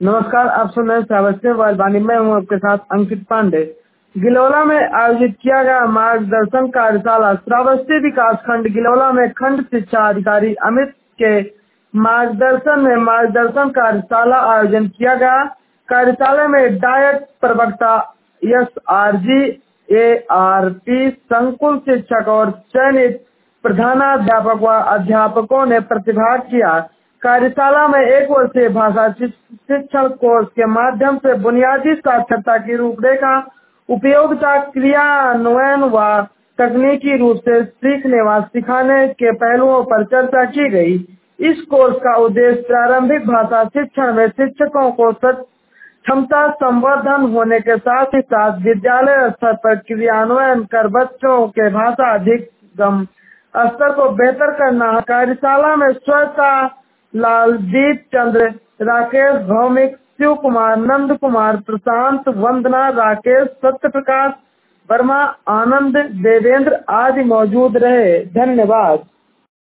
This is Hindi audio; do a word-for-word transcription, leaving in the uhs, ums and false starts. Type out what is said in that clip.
नमस्कार, आप सुन रहे हैं श्रावस्ती वाणी। मैं हूँ आपके साथ अंकित पांडे। गिलौला में आयोजित किया गया मार्गदर्शन कार्यशाला। श्रावस्ती विकास खंड गिलौला में खंड शिक्षा अधिकारी अमित के मार्गदर्शन में मार्गदर्शन कार्यशाला आयोजन किया गया। कार्यशाला में डायट प्रवक्ता S R G A R P संकुल शिक्षक और चयनित प्रधानाध्यापक व अध्यापकों ने प्रतिभाग किया। कार्यशाला में एक वर्षीय भाषा शिक्षण कोर्स के माध्यम से बुनियादी साक्षरता की रूपरेखा, उपयोगिता, क्रियान्वयन व तकनीकी रूप से सीखने व सिखाने के पहलुओं पर चर्चा की गई। इस कोर्स का उद्देश्य प्रारंभिक भाषा शिक्षण में शिक्षकों को क्षमता संवर्धन होने के साथ ही साथ विद्यालय स्तर पर क्रियान्वयन कर बच्चों के भाषा अधिगम स्तर को बेहतर करना। कार्यशाला में स्वच्छता लाल, दीप चंद्र, राकेश भौमिक, शिव कुमार, नंद कुमार, प्रशांत, वंदना, राकेश, सत्य प्रकाश वर्मा, आनंद, देवेंद्र आदि मौजूद रहे। धन्यवाद।